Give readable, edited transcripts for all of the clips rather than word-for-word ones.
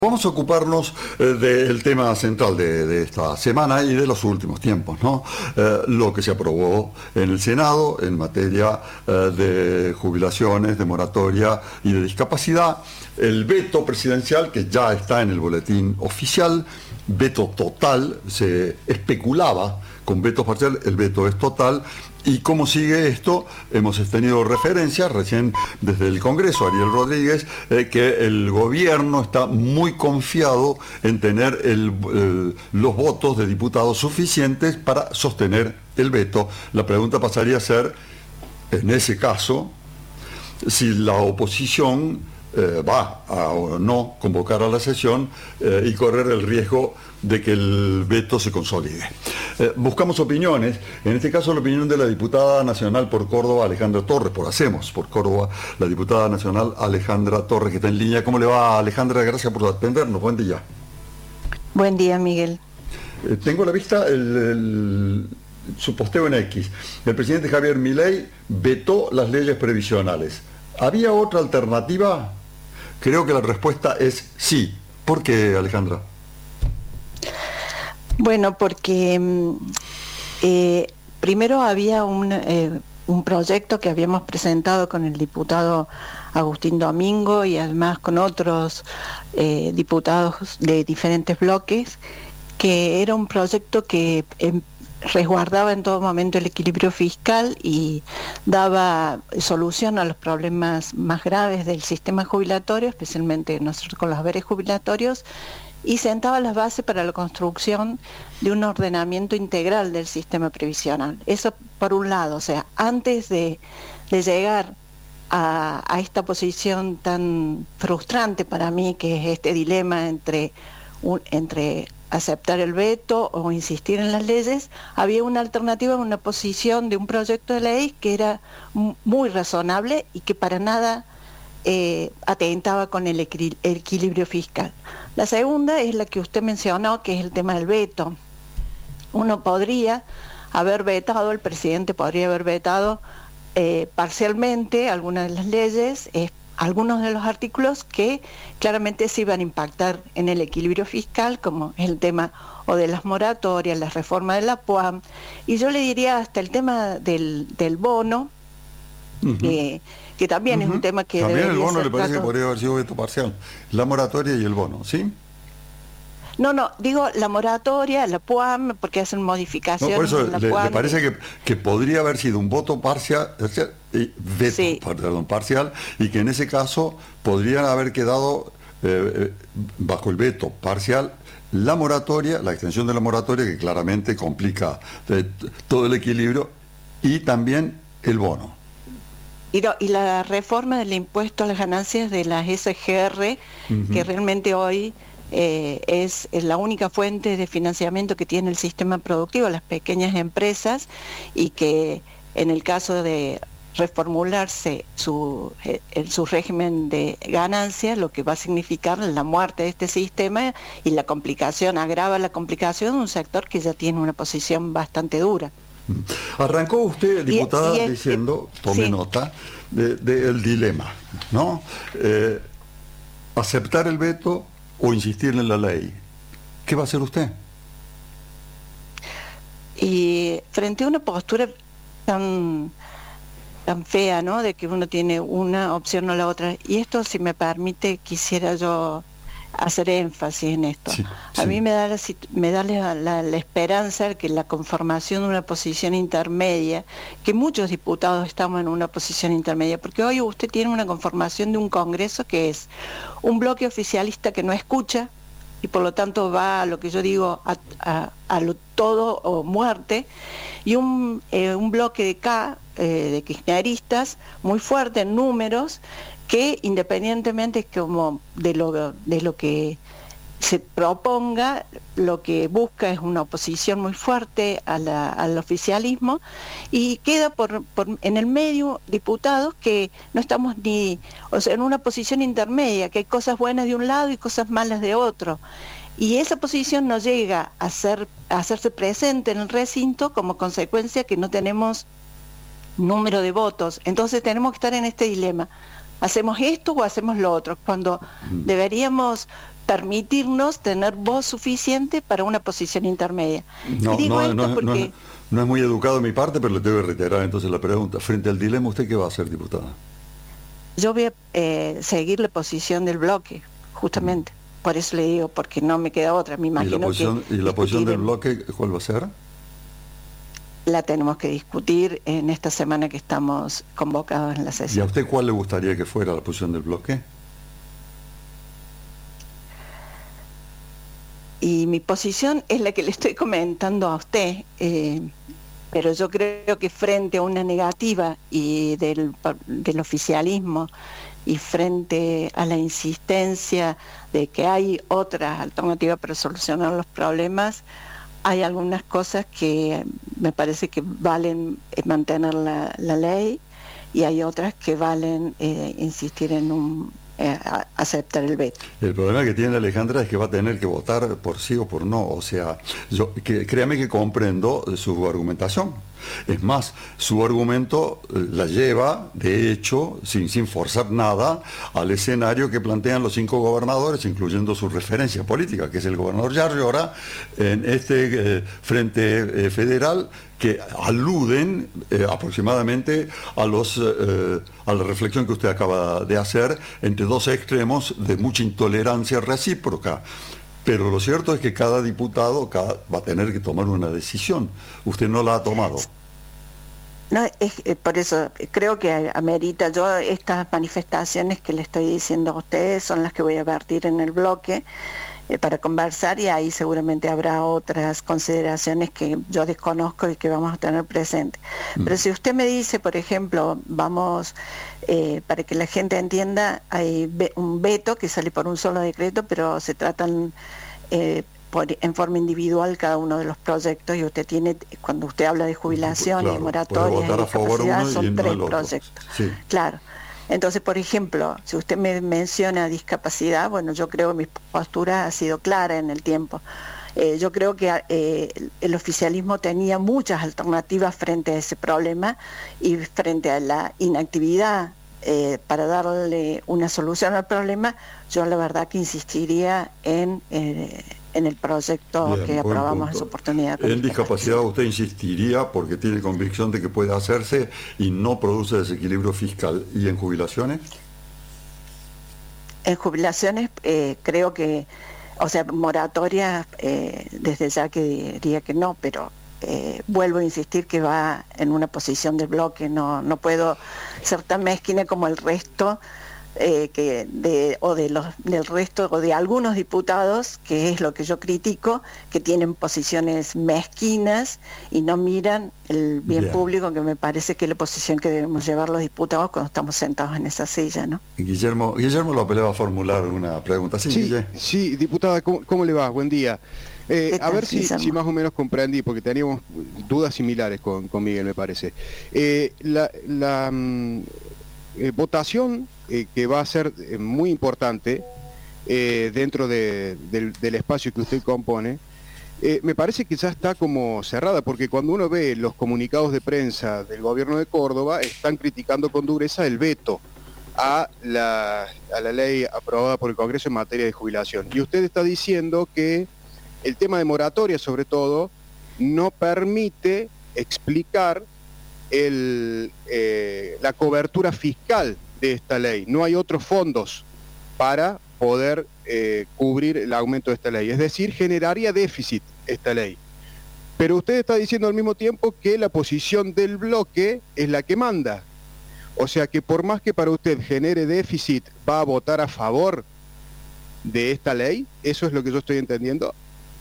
Vamos a ocuparnos del tema central de esta semana y de los últimos tiempos, ¿no? Lo que se aprobó en el Senado en materia de jubilaciones, de moratoria y de discapacidad, el veto presidencial que ya está en el boletín oficial, veto total, se especulaba con veto parcial, el veto es total. ¿Y cómo sigue esto? Hemos tenido referencias recién desde el Congreso, Ariel Rodríguez, que el gobierno está muy confiado en tener los votos de diputados suficientes para sostener el veto. La pregunta pasaría a ser, en ese caso, si la oposición va a o no convocar a la sesión y correr el riesgo de que el veto se consolide. Buscamos opiniones, en este caso la opinión de la diputada nacional por Córdoba, Alejandra Torres, por Hacemos por Córdoba, la diputada nacional Alejandra Torres, que está en línea. ¿Cómo le va, Alejandra? Gracias por atendernos. Buen día. Buen día, Miguel. Tengo a la vista su posteo en X. El presidente Javier Milei vetó las leyes previsionales. ¿Había otra alternativa? Creo que la respuesta es sí. ¿Por qué, Alejandra? Bueno, porque primero había un proyecto que habíamos presentado con el diputado Agustín Domingo y además con otros diputados de diferentes bloques, que era un proyecto que resguardaba en todo momento el equilibrio fiscal y daba solución a los problemas más graves del sistema jubilatorio, especialmente nosotros con los haberes jubilatorios, y sentaba las bases para la construcción de un ordenamiento integral del sistema previsional. Eso por un lado, o sea, antes de llegar a esta posición tan frustrante para mí, que es este dilema entre aceptar el veto o insistir en las leyes, había una alternativa, una posición de un proyecto de ley que era muy razonable y que para nada atentaba con el equilibrio fiscal. La segunda es la que usted mencionó, que es el tema del veto. Uno podría haber vetado, el presidente podría haber vetado parcialmente algunas de las leyes, algunos de los artículos que claramente se iban a impactar en el equilibrio fiscal, como es el tema o de las moratorias, la reforma de la PUAM, y yo le diría hasta el tema del bono, que también es un tema que también el bono ser le parece que tratado. podría haber sido veto parcial, la moratoria y el bono, ¿sí? No, digo la moratoria, la PUAM, porque hacen modificaciones. No, por eso en la le PUAM. parece que podría haber sido un voto parcial, veto, Sí. Parcial, y que en ese caso podrían haber quedado bajo el veto parcial la moratoria, la extensión de la moratoria, que claramente complica todo el equilibrio, y también el bono. Y la reforma del impuesto a las ganancias de las SGR, que realmente hoy es la única fuente de financiamiento que tiene el sistema productivo, las pequeñas empresas, y que en el caso de reformularse su régimen de ganancias, lo que va a significar la muerte de este sistema y la complicación, agrava la complicación de un sector que ya tiene una posición bastante dura. Arrancó usted, diputada, diciendo, tome sí. nota, del dilema, ¿no? Aceptar el veto o insistir en la ley. ¿Qué va a hacer usted? Y frente a una postura tan fea, ¿no?, de que uno tiene una opción o la otra, y esto, si me permite, quisiera yo hacer énfasis en esto. Sí. A mí me da la esperanza de que la conformación de una posición intermedia, que muchos diputados estamos en una posición intermedia, porque hoy usted tiene una conformación de un Congreso que es un bloque oficialista que no escucha, y por lo tanto va a lo que yo digo, a lo todo o muerte, y un bloque de kirchneristas muy fuerte en números, que independientemente como de lo que se proponga, lo que busca es una oposición muy fuerte al oficialismo, y queda en el medio diputados que no estamos en una posición intermedia, que hay cosas buenas de un lado y cosas malas de otro. Y esa posición no llega a hacerse presente en el recinto como consecuencia que no tenemos número de votos. Entonces tenemos que estar en este dilema. ¿Hacemos esto o hacemos lo otro? Cuando deberíamos permitirnos tener voz suficiente para una posición intermedia. No, y digo no, esto no, porque no es muy educado de mi parte, pero le tengo que reiterar entonces la pregunta. Frente al dilema, ¿usted qué va a hacer, diputada? yo voy a seguir la posición del bloque, justamente. Por eso le digo, porque no me queda otra. Me imagino ¿Y la posición del bloque cuál va a ser? La tenemos que discutir en esta semana que estamos convocados en la ¿Y a sesión. usted cuál le gustaría que fuera la posición del bloque? Y mi posición es la que le estoy comentando a usted, pero yo creo que frente a una negativa y del oficialismo y frente a la insistencia de que hay otras alternativas para solucionar los problemas, hay algunas cosas que me parece que valen mantener la ley y hay otras que valen insistir en aceptar el veto. El problema que tiene Alejandra es que va a tener que votar por sí o por no. O sea, créame que comprendo su argumentación. Es más, su argumento la lleva, de hecho, sin forzar nada, al escenario que plantean los 5 gobernadores, incluyendo su referencia política, que es el gobernador Yarlora, en este frente federal, que aluden aproximadamente a la reflexión que usted acaba de hacer entre dos extremos de mucha intolerancia recíproca. Pero lo cierto es que cada diputado va a tener que tomar una decisión. Usted no la ha tomado. No, por eso creo que amerita. Yo estas manifestaciones que le estoy diciendo a ustedes son las que voy a vertir en el bloque para conversar, y ahí seguramente habrá otras consideraciones que yo desconozco y que vamos a tener presente. Pero si usted me dice, por ejemplo, vamos, para que la gente entienda, hay un veto que sale por un solo decreto, pero se tratan en forma individual cada uno de los proyectos, y usted tiene, cuando usted habla de jubilación, claro, y de moratorias y discapacidad, son 3 proyectos. Sí. Claro. Entonces, por ejemplo, si usted me menciona discapacidad, bueno, yo creo que mi postura ha sido clara en el tiempo. Yo creo que el oficialismo tenía muchas alternativas frente a ese problema y frente a la inactividad para darle una solución al problema. Yo la verdad que insistiría en el proyecto que aprobamos en su oportunidad. En discapacidad usted insistiría porque tiene convicción de que puede hacerse y no produce desequilibrio fiscal. ¿Y en jubilaciones? En jubilaciones creo que, o sea, moratoria desde ya que diría que no, pero vuelvo a insistir que va en una posición del bloque. No puedo ser tan mezquina como el resto, del resto o de algunos diputados, que es lo que yo critico, que tienen posiciones mezquinas y no miran el bien público, que me parece que es la posición que debemos llevar los diputados cuando estamos sentados en esa silla, ¿no? Guillermo López le va a formular una pregunta. Sí, diputada, ¿cómo le va? Buen día. A ver si más o menos comprendí, porque teníamos dudas similares con Miguel, me parece. La votación que va a ser muy importante dentro del espacio que usted compone, me parece que ya está como cerrada, porque cuando uno ve los comunicados de prensa del gobierno de Córdoba, están criticando con dureza el veto a la ley aprobada por el Congreso en materia de jubilación. Y usted está diciendo que el tema de moratoria, sobre todo, no permite explicar la cobertura fiscal de esta ley. No hay otros fondos para poder cubrir el aumento de esta ley. Es decir, generaría déficit esta ley. Pero usted está diciendo al mismo tiempo que la posición del bloque es la que manda. O sea que por más que para usted genere déficit, va a votar a favor de esta ley. ¿Eso es lo que yo estoy entendiendo?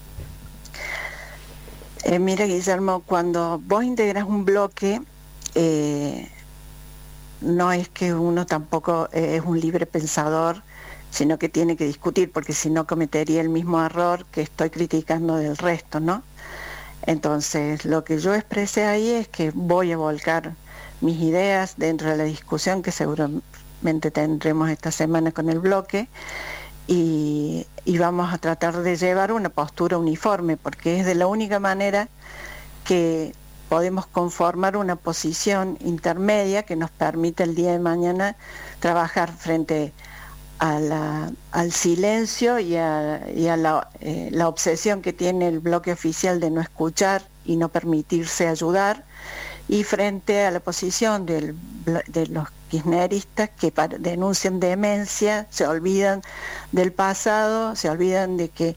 Mira, Guillermo, cuando vos integras un bloque, no es que uno tampoco es un libre pensador, sino que tiene que discutir, porque si no cometería el mismo error que estoy criticando del resto, ¿no? Entonces, lo que yo expresé ahí es que voy a volcar mis ideas dentro de la discusión que seguramente tendremos esta semana con el bloque, y vamos a tratar de llevar una postura uniforme, porque es de la única manera que podemos conformar una posición intermedia que nos permita el día de mañana trabajar frente al silencio y a la obsesión que tiene el bloque oficial de no escuchar y no permitirse ayudar, y frente a la posición de los kirchneristas que denuncian demencia, se olvidan del pasado, se olvidan de que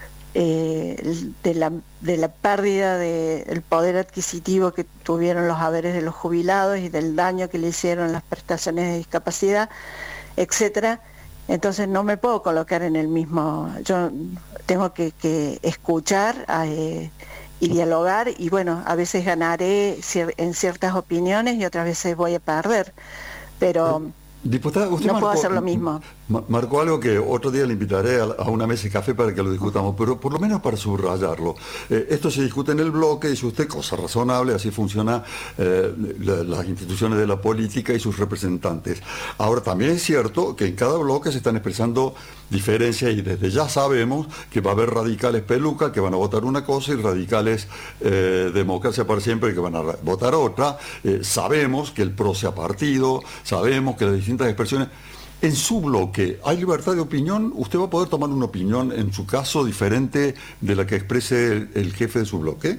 de la pérdida del poder adquisitivo que tuvieron los haberes de los jubilados y del daño que le hicieron las prestaciones de discapacidad, etcétera. Entonces no me puedo colocar en el mismo, yo tengo que escuchar y dialogar, y bueno, a veces ganaré en ciertas opiniones y otras veces voy a perder, pero diputada, usted no puedo hacer lo mismo. Marcó algo que otro día le invitaré a una mesa de café para que lo discutamos, pero por lo menos para subrayarlo. Esto se discute en el bloque, dice usted, cosa razonable, así funcionan las instituciones de la política y sus representantes. Ahora, también es cierto que en cada bloque se están expresando diferencias y desde ya sabemos que va a haber radicales peluca que van a votar una cosa y radicales democracia para siempre que van a votar otra. Sabemos que el PRO se ha partido, sabemos que las distintas expresiones. En su bloque, ¿hay libertad de opinión? ¿Usted va a poder tomar una opinión, en su caso, diferente de la que exprese el jefe de su bloque?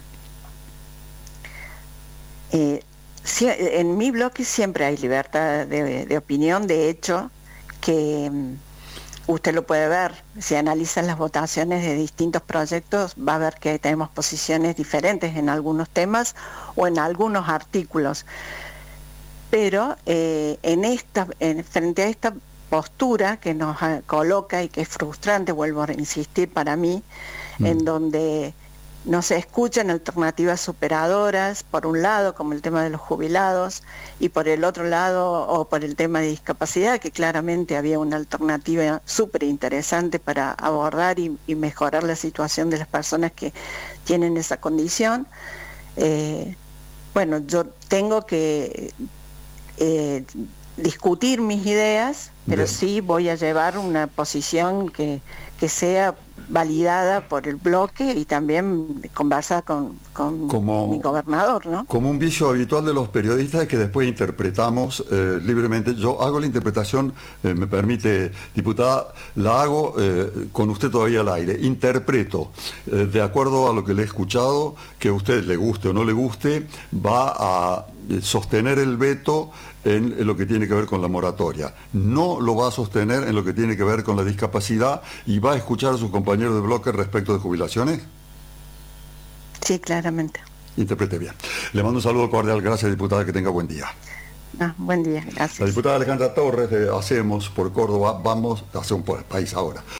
Sí, en mi bloque siempre hay libertad de opinión. De hecho, que usted lo puede ver, si analizan las votaciones de distintos proyectos, va a ver que tenemos posiciones diferentes en algunos temas o en algunos artículos. Pero frente a esta postura que nos coloca y que es frustrante, vuelvo a insistir para mí, en donde no se escuchan alternativas superadoras, por un lado, como el tema de los jubilados, y por el otro lado, o por el tema de discapacidad, que claramente había una alternativa súper interesante para abordar y mejorar la situación de las personas que tienen esa condición. Bueno, yo tengo que discutir mis ideas, pero sí voy a llevar una posición que sea validada por el bloque y también conversar con mi gobernador, ¿no? Como un vicio habitual de los periodistas es que después interpretamos libremente. Yo hago la interpretación, me permite, diputada, la hago con usted todavía al aire. Interpreto, de acuerdo a lo que le he escuchado, que a usted le guste o no le guste, va a sostener el veto en lo que tiene que ver con la moratoria. No lo va a sostener en lo que tiene que ver con la discapacidad y va a escuchar a sus compañeros de bloque respecto de jubilaciones. Sí, claramente. Interprete bien. Le mando un saludo cordial. Gracias, diputada. Que tenga buen día. Buen día. Gracias. La diputada Alejandra Torres de Hacemos por Córdoba. Vamos a hacer un país ahora.